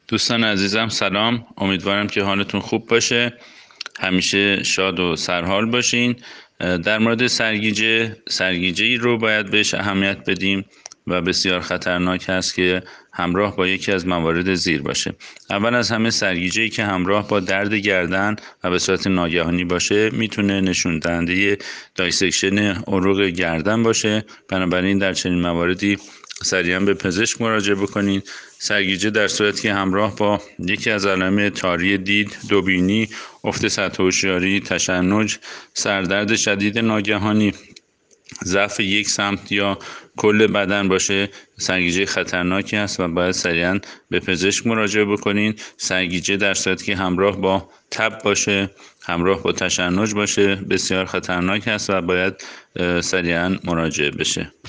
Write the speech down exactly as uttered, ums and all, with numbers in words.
دوستان عزیزم سلام، امیدوارم که حالتون خوب باشه، همیشه شاد و سرحال باشین. در مورد سرگیجه سرگیجه‌ای رو باید بهش اهمیت بدیم و بسیار خطرناک هست که همراه با یکی از موارد زیر باشه. اول از همه سرگیجه‌ای که همراه با درد گردن و به صورت ناگهانی باشه میتونه نشون دهنده دایسکشن عروق گردن باشه. بنابراین در چنین مواردی سریعا به پزشک مراجعه بکنین. سرگیجه در صورتی که همراه با یکی از علائم طاری دید، دوبینی، افت سطح هوشیاری، تشنج، سردرد شدید ناگهانی، ضعف یک سمت یا کل بدن باشه، سرگیجه خطرناکی است و باید سریعا به پزشک مراجعه بکنین. سرگیجه در صورتی که همراه با تب باشه، همراه با تشنج باشه، بسیار خطرناک است و باید سریعا مراجعه بشه.